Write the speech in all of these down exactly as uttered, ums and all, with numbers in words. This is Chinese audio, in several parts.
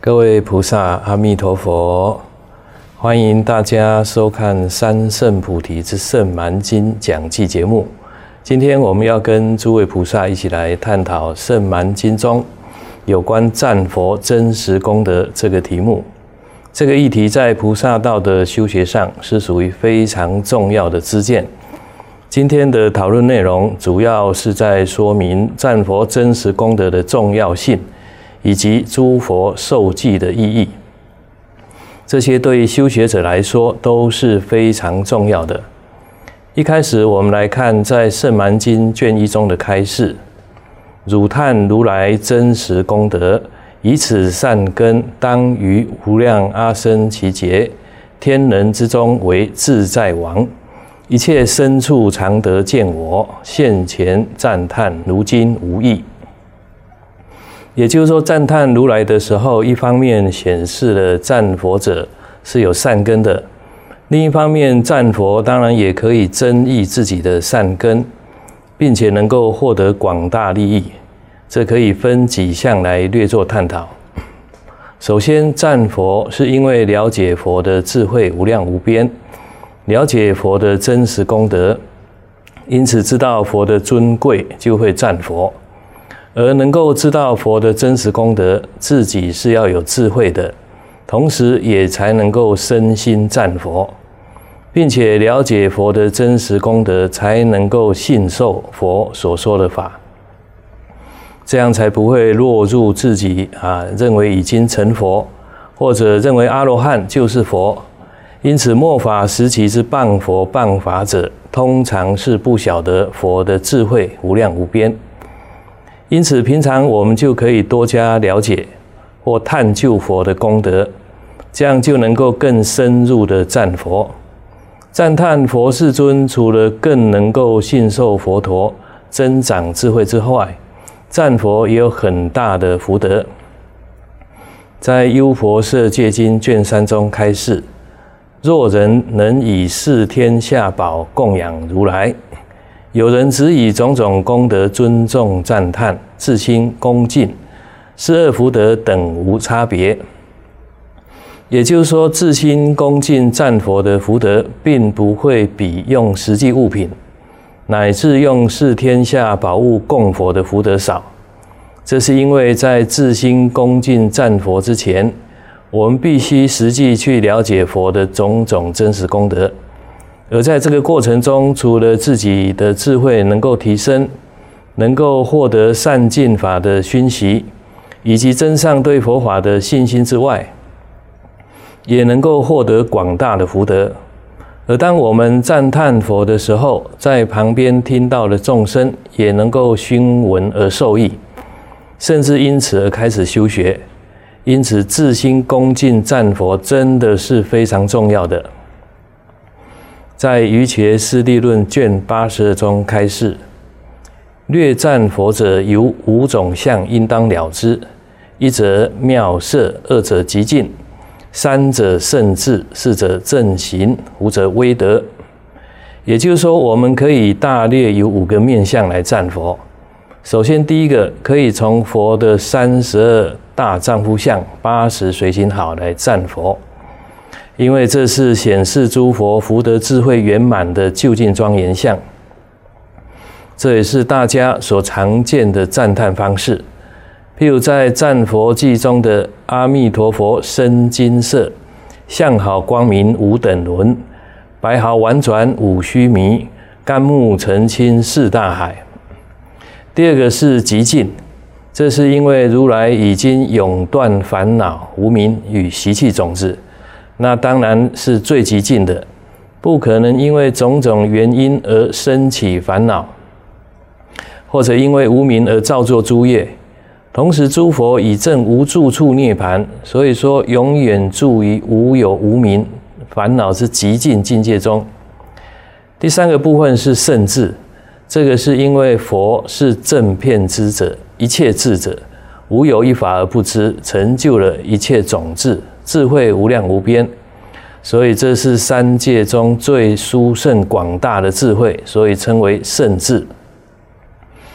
各位菩萨，阿弥陀佛！欢迎大家收看《三圣菩提之圣蛮经》讲记节目。今天我们要跟诸位菩萨一起来探讨《圣蛮经》中有关赞佛真实功德这个题目。这个议题在菩萨道的修学上是属于非常重要的知见。今天的讨论内容主要是在说明赞佛真实功德的重要性，以及诸佛受记的意义。这些对修学者来说都是非常重要的。一开始我们来看在《圣蛮经》卷一中的开示：汝叹如来真实功德，以此善根，当于无量阿僧祇劫天人之中为自在王，一切身处常得见我，现前赞叹，如今无异。也就是说，赞叹如来的时候，一方面显示了赞佛者是有善根的，另一方面赞佛当然也可以增益自己的善根，并且能够获得广大利益。这可以分几项来略作探讨。首先，赞佛是因为了解佛的智慧无量无边，了解佛的真实功德，因此知道佛的尊贵，就会赞佛。而能够知道佛的真实功德，自己是要有智慧的，同时也才能够身心赞佛，并且了解佛的真实功德，才能够信受佛所说的法，这样才不会落入自己啊认为已经成佛，或者认为阿罗汉就是佛。因此末法时期之谤佛谤法者，通常是不晓得佛的智慧无量无边。因此平常我们就可以多加了解或探究佛的功德，这样就能够更深入的赞佛。赞叹佛世尊，除了更能够信受佛陀，增长智慧之外，赞佛也有很大的福德。在《优婆塞戒经》卷三中开示：若人能以示天下宝供养如来，有人只以种种功德尊重赞叹，自心恭敬，是二福德等无差别。也就是说，自心恭敬赞佛的福德，并不会比用实际物品乃至用示天下宝物供佛的福德少。这是因为在自心恭敬赞佛之前，我们必须实际去了解佛的种种真实功德。而在这个过程中，除了自己的智慧能够提升，能够获得善进法的熏习，以及增上对佛法的信心之外，也能够获得广大的福德。而当我们赞叹佛的时候，在旁边听到的众生也能够熏闻而受益，甚至因此而开始修学。因此自心恭敬赞佛真的是非常重要的。在《瑜伽师地论》卷八十二中开示：略赞佛者有五种相应当了之：一者妙色，二者极静，三者圣智，四者正行，五者威德。也就是说，我们可以大略有五个面向来赞佛。首先，第一个可以从佛的三十二大丈夫相、八十随行好来赞佛，因为这是显示诸佛福德智慧圆满的究竟庄严相。这也是大家所常见的赞叹方式。譬如在赞佛记中的阿弥陀佛身金色，相好光明无等伦，白毫婉转五须弥，甘木澄清四大海。第二个是极静，这是因为如来已经永断烦恼无明与习气种子，那当然是最极静的，不可能因为种种原因而生起烦恼，或者因为无明而造作诸业。同时诸佛以证无住处涅槃，所以说永远住于无有无明烦恼之极静境界中。第三个部分是圣智，这个是因为佛是正遍知者，一切智者，无有一法而不知，成就了一切种智，智慧无量无边，所以这是三界中最殊胜广大的智慧，所以称为圣智。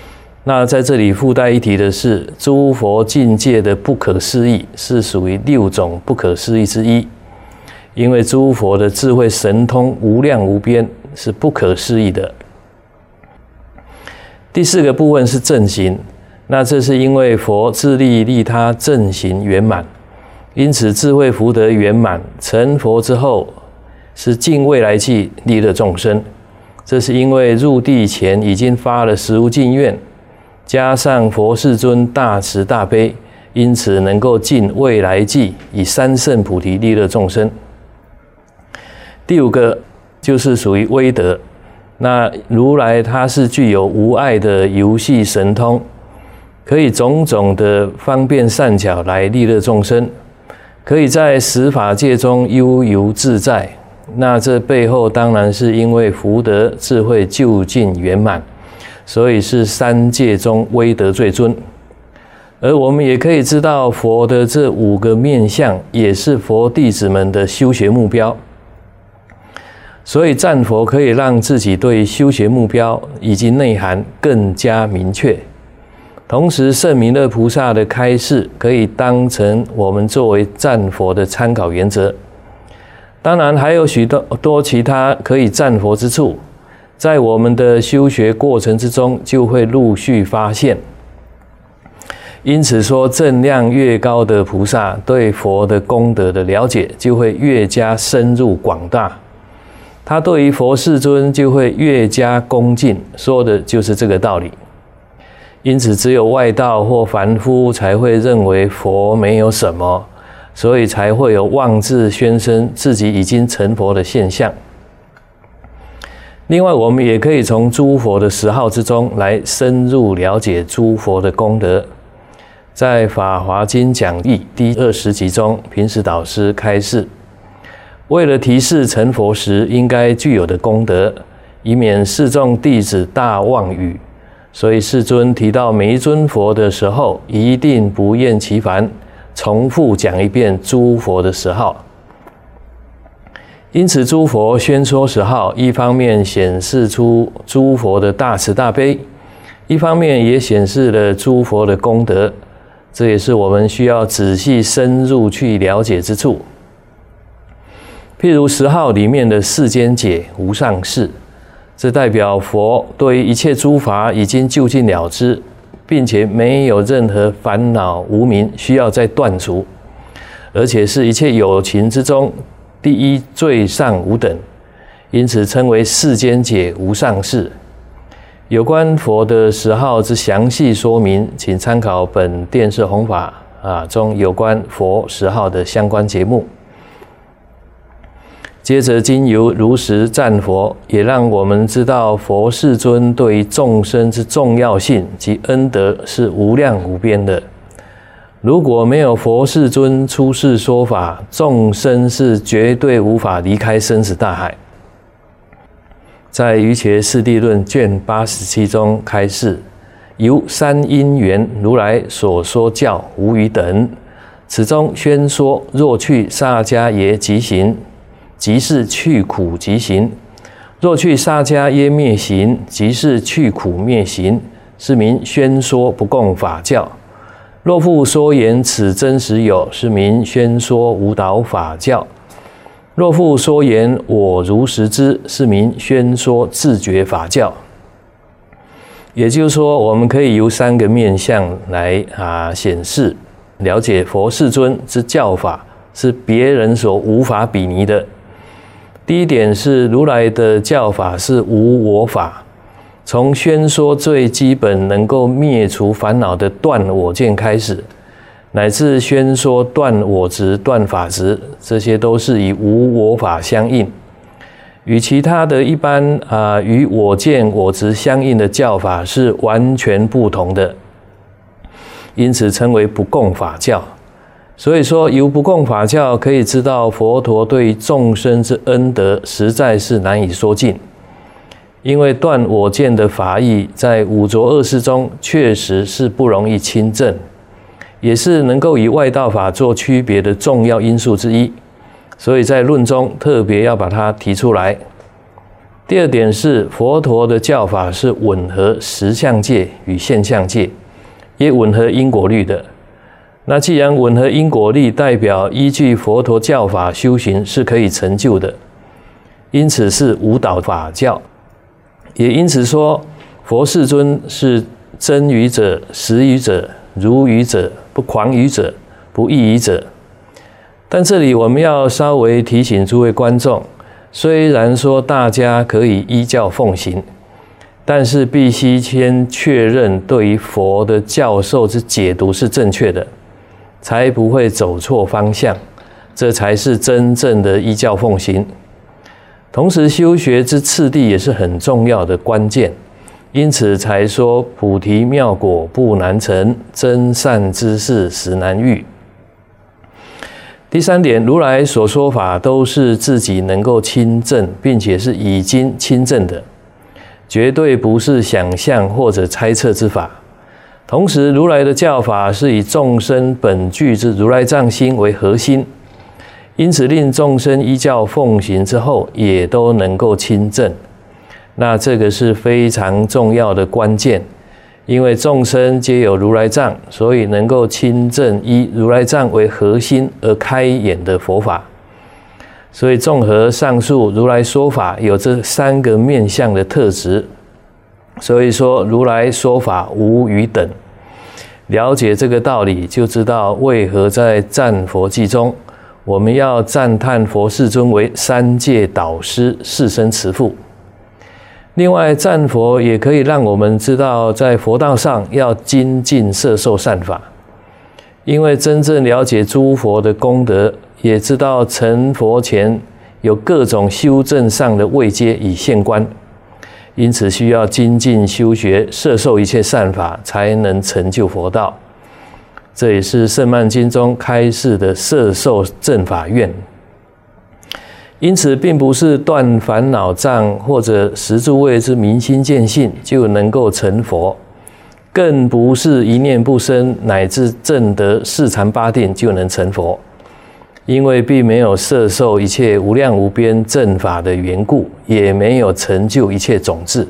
那在这里附带一提的是，诸佛境界的不可思议是属于六种不可思议之一，因为诸佛的智慧神通无量无边，是不可思议的。第四个部分是正行，那这是因为佛自利利他正行圆满，因此智慧福德圆满，成佛之后是尽未来际利乐众生。这是因为入地前已经发了实无尽愿，加上佛世尊大慈大悲，因此能够尽未来际以三圣菩提利乐众生。第五个就是属于威德，那如来他是具有无碍的游戏神通，可以种种的方便善巧来利乐众生，可以在十法界中悠游自在。那这背后当然是因为福德智慧究竟圆满，所以是三界中威德最尊。而我们也可以知道，佛的这五个面相也是佛弟子们的修学目标。所以战佛可以让自己对修学目标以及内涵更加明确。同时，圣弥勒菩萨的开示可以当成我们作为战佛的参考原则。当然，还有许多多其他可以战佛之处，在我们的修学过程之中就会陆续发现。因此说，正量越高的菩萨对佛的功德的了解就会越加深入广大，他对于佛世尊就会越加恭敬，说的就是这个道理。因此，只有外道或凡夫才会认为佛没有什么，所以才会有妄自宣称自己已经成佛的现象。另外，我们也可以从诸佛的十号之中来深入了解诸佛的功德。在《法华经讲义》第二十集中，平时导师开示，为了提示成佛时应该具有的功德，以免示众弟子大妄语，所以世尊提到每一尊佛的时候，一定不厌其烦，重复讲一遍诸佛的十号。因此，诸佛宣说十号，一方面显示出诸佛的大慈大悲，一方面也显示了诸佛的功德。这也是我们需要仔细深入去了解之处。譬如十号里面的世间解无上士，这代表佛对于一切诸法已经究竟了知，并且没有任何烦恼无明需要再断除，而且是一切有情之中第一最上无等，因此称为世间解无上士。有关佛的十号之详细说明，请参考本电视弘法啊中有关佛十号的相关节目。接着经由如实赞佛，也让我们知道佛世尊对于众生之重要性及恩德是无量无边的。如果没有佛世尊出世说法，众生是绝对无法离开生死大海。在《瑜伽师地论》卷八十七中开示，由三因缘如来所说教无余等，此中宣说，若去萨迦耶即行，即是去苦即行；若去萨迦耶灭行，即是去苦灭行，是名宣说不共法教。若复说言此真实有，是名宣说无倒法教。若复说言我如实知，是名宣说自觉法教。也就是说，我们可以由三个面向来啊显示了解佛世尊之教法是别人所无法比拟的。第一点是如来的教法是无我法，从宣说最基本能够灭除烦恼的断我见开始，乃至宣说断我执、断法执，这些都是以无我法相应，与其他的一般啊、呃、与我见、我执相应的教法是完全不同的，因此称为不共法教。所以说，由不共法教可以知道佛陀对众生之恩德实在是难以说尽。因为断我见的法义，在五浊恶世中确实是不容易亲证，也是能够以外道法做区别的重要因素之一，所以在论中特别要把它提出来。 第二点是佛陀的教法是吻合实相界与现象界，也吻合因果律的。那既然吻合因果律，代表依据佛陀教法修行是可以成就的，因此是无倒法教。也因此说，佛世尊是真语者、实语者、如语者、不诳语者、不异语者。但这里我们要稍微提醒诸位观众，虽然说大家可以依教奉行，但是必须先确认对于佛的教授之解读是正确的，才不会走错方向，这才是真正的依教奉行。同时，修学之次第也是很重要的关键，因此才说菩提妙果不难成，真善知识实难遇。第三点，如来所说法都是自己能够亲证，并且是已经亲证的，绝对不是想象或者猜测之法。同时，如来的教法是以众生本具之如来藏心为核心，因此令众生依教奉行之后，也都能够亲证。那这个是非常重要的关键，因为众生皆有如来藏，所以能够亲证以如来藏为核心而开演的佛法。所以综合上述如来说法有这三个面向的特质，所以说如来说法无与等。了解这个道理，就知道为何在赞佛偈中，我们要赞叹佛世尊为三界导师、世身慈父。另外，赞佛也可以让我们知道，在佛道上要精进摄受善法，因为真正了解诸佛的功德，也知道成佛前有各种修正上的位阶与现观，因此需要精进修学，摄受一切善法，才能成就佛道。这也是圣曼经中开示的摄受正法愿。因此，并不是断烦恼障或者十住位之明心见性就能够成佛，更不是一念不生乃至证得四禅八定就能成佛，因为并没有摄受一切无量无边正法的缘故，也没有成就一切种智。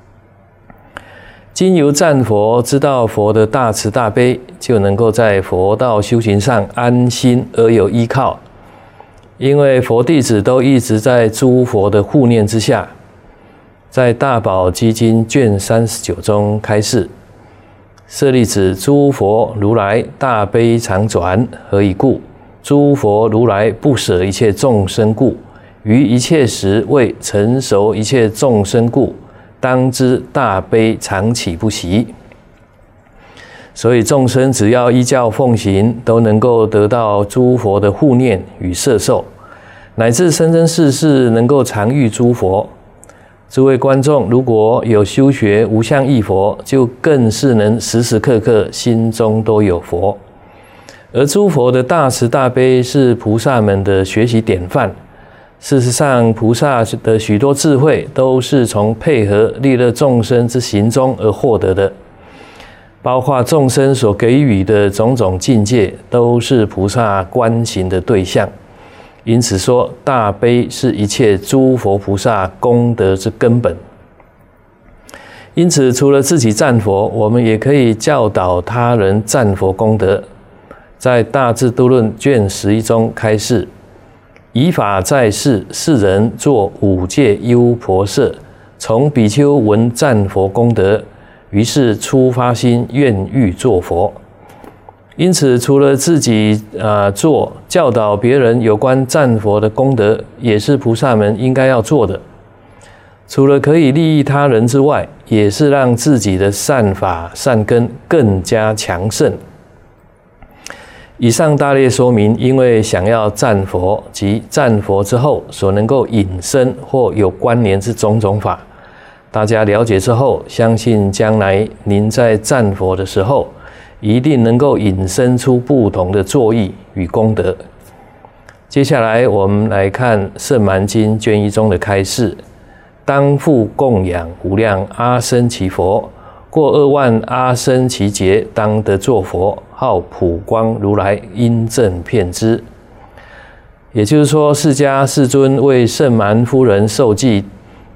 经由赞佛，知道佛的大慈大悲，就能够在佛道修行上安心而有依靠。因为佛弟子都一直在诸佛的护念之下，在大宝积经卷三十九中开示：舍利子，诸佛如来大悲常转，何以故？诸佛如来不舍一切众生故，于一切时为成熟一切众生故，当知大悲常起不息。所以众生只要依教奉行，都能够得到诸佛的护念与摄受，乃至生生世世能够常遇诸佛。诸位观众，如果有修学无相忆佛，就更是能时时刻刻心中都有佛。而诸佛的大慈大悲是菩萨们的学习典范。事实上，菩萨的许多智慧都是从配合利乐众生之行中而获得的，包括众生所给予的种种境界，都是菩萨观行的对象。因此说，大悲是一切诸佛菩萨功德之根本。因此，除了自己赞佛，我们也可以教导他人赞佛功德。在《大智度论》卷十一中开示：以法在世，世人作五戒优婆塞，从比丘闻赞佛功德，于是初发心，愿欲作佛。因此，除了自己啊、呃、做，教导别人有关赞佛的功德，也是菩萨们应该要做的。除了可以利益他人之外，也是让自己的善法善根更加强盛。以上大略说明，因为想要赞佛及赞佛之后所能够引申或有关联之种种法，大家了解之后，相信将来您在赞佛的时候，一定能够引申出不同的作意与功德。接下来我们来看《圣蛮经》卷一中的开示：当复供养无量阿僧祇佛，过二万阿僧祇劫，当得作佛，号普光如来，因正遍知。也就是说，释迦世尊为圣蛮夫人受记，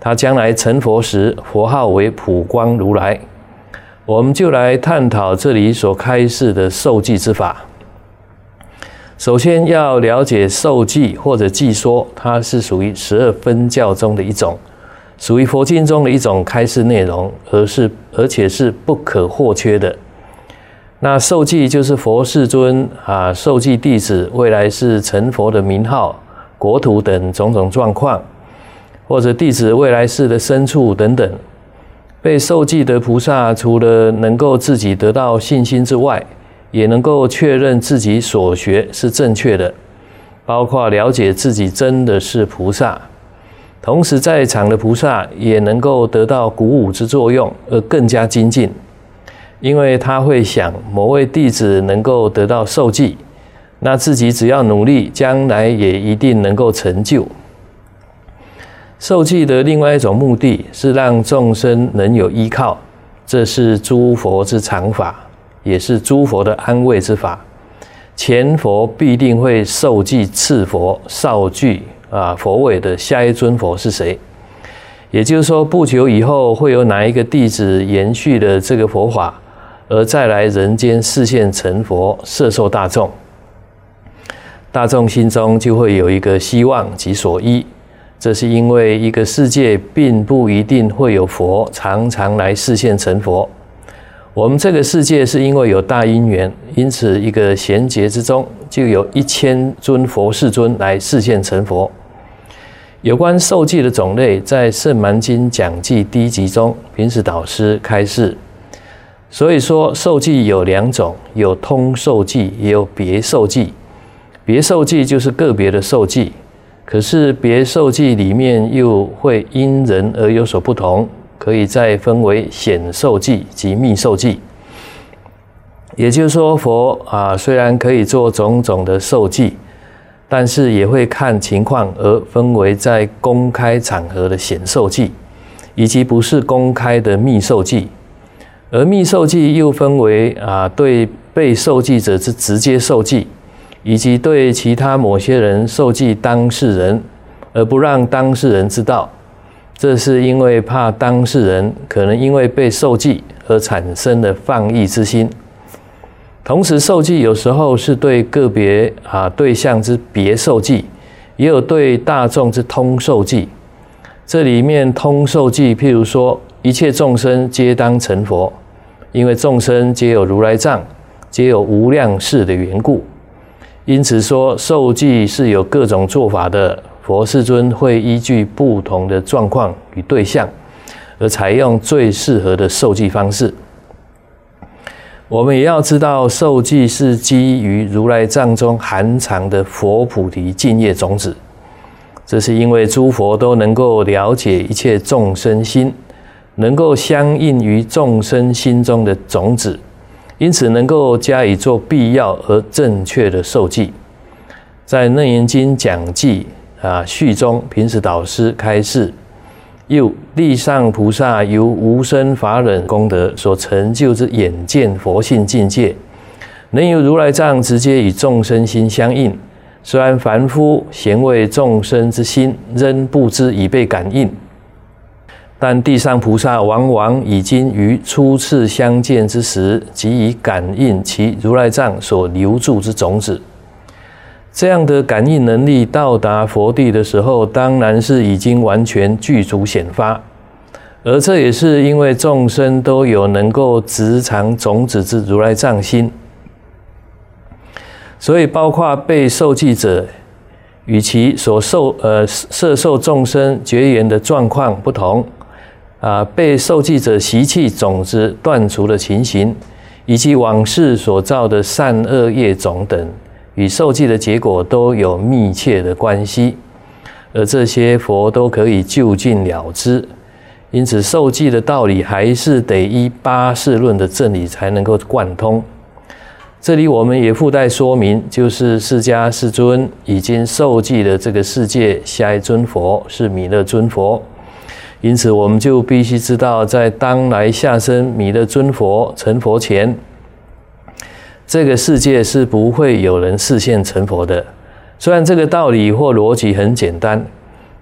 他将来成佛时，佛号为普光如来。我们就来探讨这里所开示的受记之法。首先要了解受记或者记说，它是属于十二分教中的一种，属于佛经中的一种开示内容，而是而且是不可或缺的。那受记就是佛世尊啊，受记弟子未来是成佛的名号、国土等种种状况，或者弟子未来世的身处等等。被受记的菩萨，除了能够自己得到信心之外，也能够确认自己所学是正确的，包括了解自己真的是菩萨。同时在场的菩萨也能够得到鼓舞之作用，而更加精进，因为他会想某位弟子能够得到受记，那自己只要努力，将来也一定能够成就。受记的另外一种目的是让众生能有依靠，这是诸佛之常法，也是诸佛的安慰之法。前佛必定会受记次佛，少具啊佛位的下一尊佛是谁？也就是说，不久以后会有哪一个弟子延续了这个佛法，而再来人间示现成佛，摄受大众。大众心中就会有一个希望及所依。这是因为一个世界并不一定会有佛常常来示现成佛。我们这个世界是因为有大因缘，因此一个贤劫之中就有一千尊佛世尊来示现成佛。有关受记的种类，在《圣蛮经讲记》第一集中，平时导师开示。所以说，受记有两种，有通受记，也有别受记。别受记就是个别的受记。可是别受记里面又会因人而有所不同，可以再分为显受记及密受记。也就是说，佛啊虽然可以做种种的受记，但是也会看情况而分为在公开场合的显受记，以及不是公开的密受记。而密受记又分为啊对被受记者之直接受记，以及对其他某些人受记当事人，而不让当事人知道，这是因为怕当事人可能因为被受记而产生了放逸之心。同时，受记有时候是对个别啊对象之别受记，也有对大众之通受记。这里面通受记，譬如说，一切众生皆当成佛，因为众生皆有如来藏，皆有无量世的缘故。因此说，受记是有各种做法的，佛世尊会依据不同的状况与对象，而采用最适合的受记方式。我们也要知道，受记是基于如来藏中含藏的佛菩提净业种子。这是因为诸佛都能够了解一切众生心，能够相应于众生心中的种子。因此能够加以做必要而正确的受记。在《楞严经》讲记啊序中，平时导师开示，又地上菩萨由无生法忍功德所成就之眼见佛性境界，能由如来藏直接与众生心相应。虽然凡夫咸为众生之心，仍不知已被感应。但地上菩萨往往已经于初次相见之时，即已感应其如来藏所留住之种子。这样的感应能力到达佛地的时候，当然是已经完全具足显发。而这也是因为众生都有能够直藏种子之如来藏心，所以包括被受记者与其所受呃摄受众生绝缘的状况不同。啊，被受记者习气种子断除的情形，以及往事所造的善恶业种等，与受记的结果都有密切的关系，而这些佛都可以就近了知。因此，受记的道理还是得依八事论的正理才能够贯通。这里我们也附带说明，就是释迦世尊已经受记的这个世界下一尊佛是弥勒尊佛。因此，我们就必须知道，在当来下生弥勒尊佛成佛前，这个世界是不会有人示现成佛的。虽然这个道理或逻辑很简单，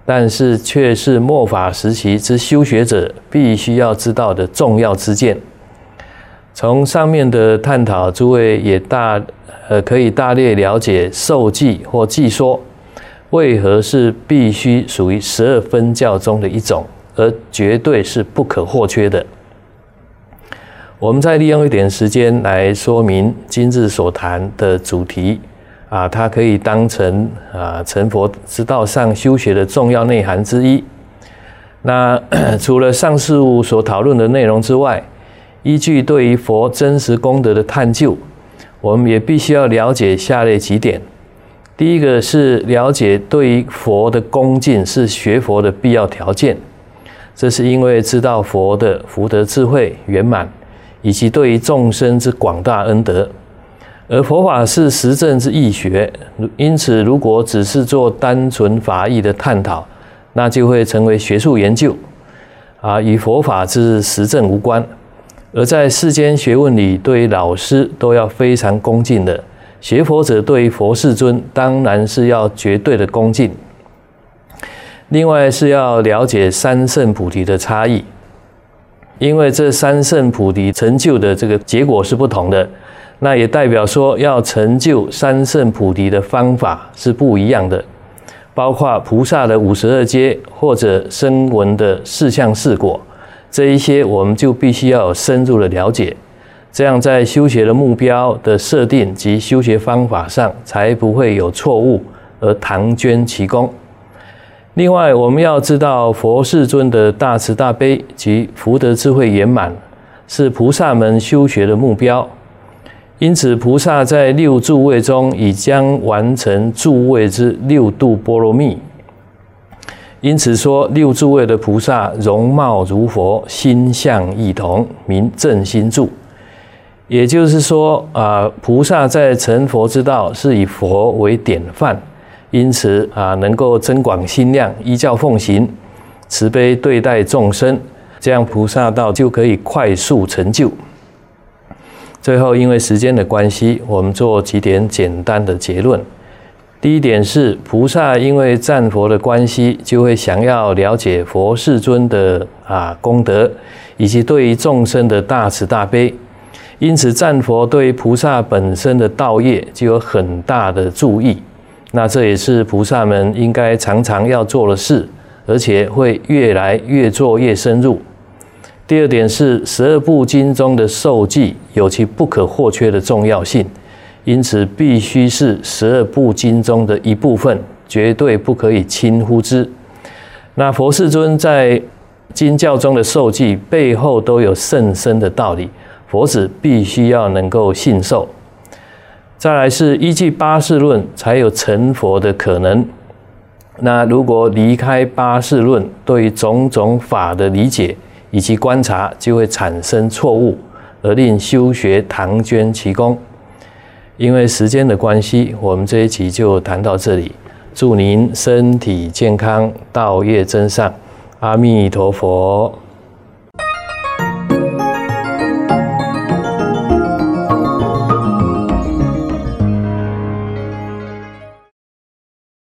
但是却是末法时期之修学者必须要知道的重要之见。从上面的探讨，诸位也大呃可以大略了解受记或记说为何是必须属于十二分教中的一种，而绝对是不可或缺的。我们再利用一点时间来说明今日所谈的主题啊，它可以当成啊成佛之道上修学的重要内涵之一。那除了上事物所讨论的内容之外，依据对于佛真实功德的探究，我们也必须要了解下列几点。第一个是了解对于佛的恭敬是学佛的必要条件，这是因为知道佛的福德智慧圆满，以及对于众生之广大恩德。而佛法是实证之义学，因此如果只是做单纯法义的探讨，那就会成为学术研究啊，与佛法之实证无关。而在世间学问里，对于老师都要非常恭敬的，学佛者对于佛世尊当然是要绝对的恭敬。另外是要了解三圣菩提的差异，因为这三圣菩提成就的这个结果是不同的，那也代表说要成就三圣菩提的方法是不一样的，包括菩萨的五十二阶或者声闻的四相四果，这一些我们就必须要有深入的了解，这样在修学的目标的设定及修学方法上才不会有错误而唐捐其功。另外我们要知道佛世尊的大慈大悲及福德智慧圆满是菩萨们修学的目标，因此菩萨在六住位中已将完成住位之六度波罗蜜。因此说六住位的菩萨容貌如佛，心相异同，名正心住。也就是说啊、呃，菩萨在成佛之道是以佛为典范，因此啊，能够增广心量，依教奉行，慈悲对待众生，这样菩萨道就可以快速成就。最后因为时间的关系，我们做几点简单的结论。第一点是，菩萨因为赞佛的关系，就会想要了解佛世尊的啊功德，以及对于众生的大慈大悲，因此赞佛对菩萨本身的道业就有很大的注意。那这也是菩萨们应该常常要做的事，而且会越来越做越深入。第二点是，十二部经中的受记有其不可或缺的重要性，因此必须是十二部经中的一部分，绝对不可以轻忽之。那佛世尊在经教中的受记背后都有甚深的道理，佛子必须要能够信受。再来是依据八事论才有成佛的可能。那如果离开八事论，对于种种法的理解以及观察就会产生错误，而令修学唐捐其功。因为时间的关系，我们这一集就谈到这里。祝您身体健康，道业增上。阿弥陀佛。